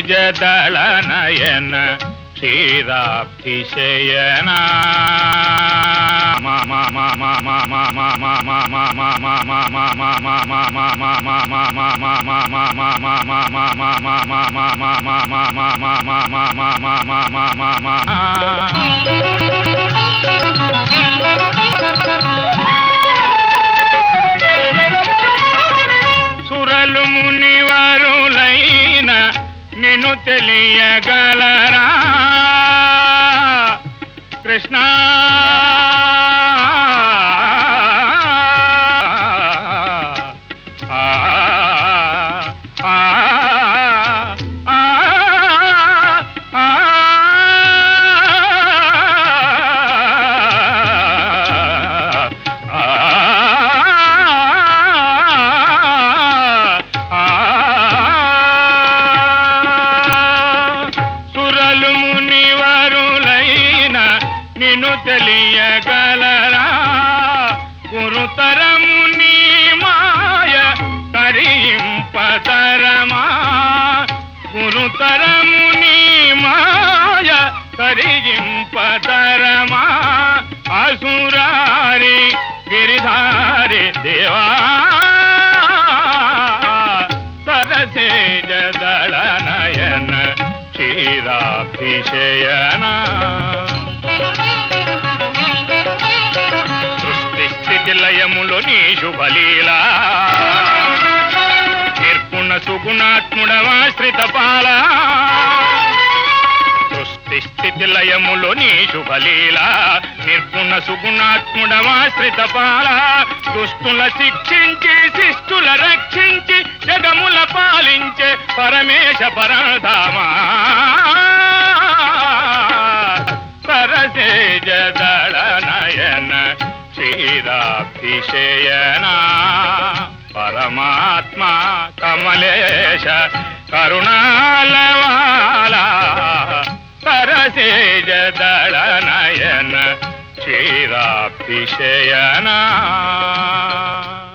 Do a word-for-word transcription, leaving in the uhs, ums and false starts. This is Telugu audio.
సరసేజదళ నయన క్షీరాబ్ధిశయనా సురలు మునివరులైన నిన్ను తెలియగలరా కృష్ణ నిన్ను తెలియగలరా గురుతరము నీ మాయ కరింపతరమా గురుతరము నీ మాయ కరింపతరమా అసురారి గిరిధారి దేవా సరసేజదళ నయన క్షీరాభిషయనా లయములో నీ శుభలీలా నిర్గుణ సుగుణాత్ముడవాశ్రిత పాల సృష్టి స్థితి లయములో నీ శుభలీలా నిర్గుణ సుగుణాత్ముడవాశ్రిత పాల దుష్టుల శిక్షించి శిష్టుల రక్షించి జగముల పాలించే పరమేశ పరధామా సరసేజదళ నయన క్షీరాభిషయనా పరమాత్మ కమలేశ కరుణాలవాలా సరసేజదళ నయన క్షీరాభిషయనా